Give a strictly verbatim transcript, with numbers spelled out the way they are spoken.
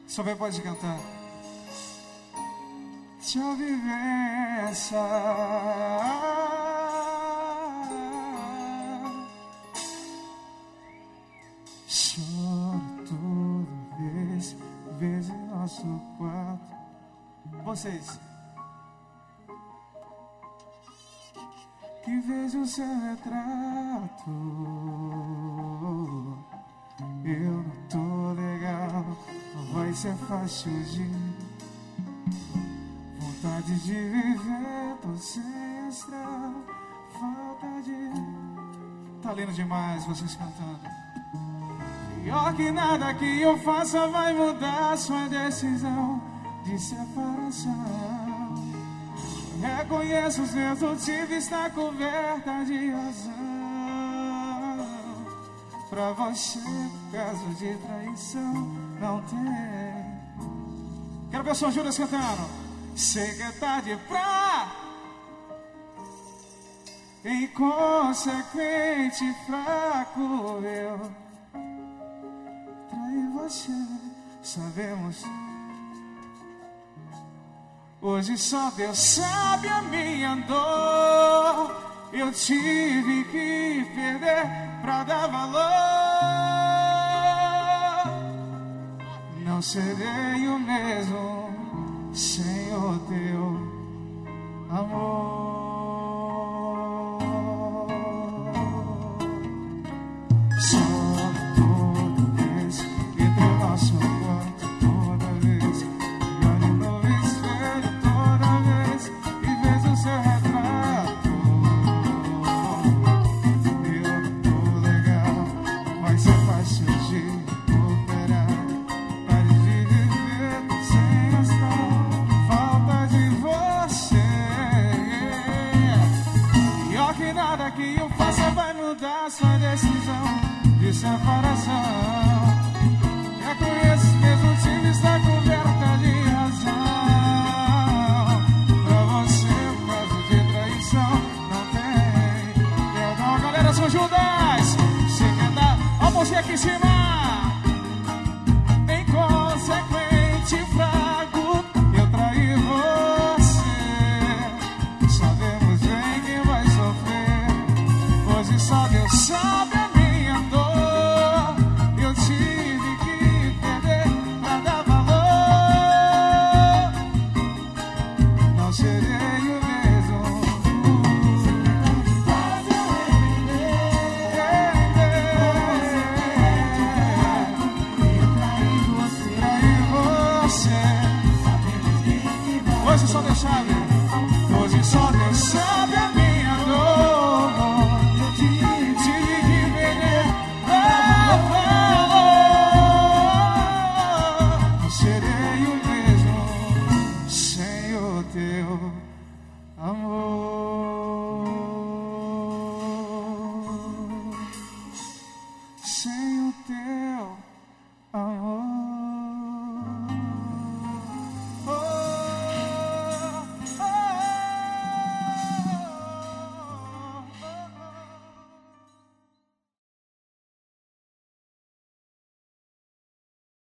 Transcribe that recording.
Só pode cantar. Tua vivência choro toda vez, vejo nosso quarto. Vocês que vejo seu retrato, eu não tô legal, vai ser fácil de vontade de viver, tô sem astral, falta de... Tá lindo demais vocês cantando. Pior que nada que eu faça vai mudar sua decisão de separação. Reconheço os meus motivos, está coberta de razão. Pra você, caso de traição, não tem. Quero ver o São Judas cantando. Sei que é tarde pra inconsequente, fraco eu traí você, sabemos. Hoje só Deus sabe a minha dor. Eu tive que perder pra dar valor. Não serei o mesmo sem o teu amor. Só toda vez que teu nosso quarto, toda vez que olho no espelho, toda vez que vejo seu retrato, eu não tô legal, vai ser fácil de recuperar. Pare de viver sem astral, falta de você. Pior que nada que eu faça vai mudar sua decisão de separação. Já conheço meus motivos, está coberta de razão. Pra você, caso de traição, não tem perdão. Galera, São Judas, se quer dar, ó, você aqui em cima. Inconsequente, fraco, eu traí você. Sabemos bem que vai sofrer. Hoje só Deus sabe a minha dor. Eu tive que perder pra dar valor. Não serei o mesmo. Hoje só Deus sabe. Hoje só Deus sabe a minha dor. Eu tive que perder pra valor. Não serei o mesmo sem o teu amor.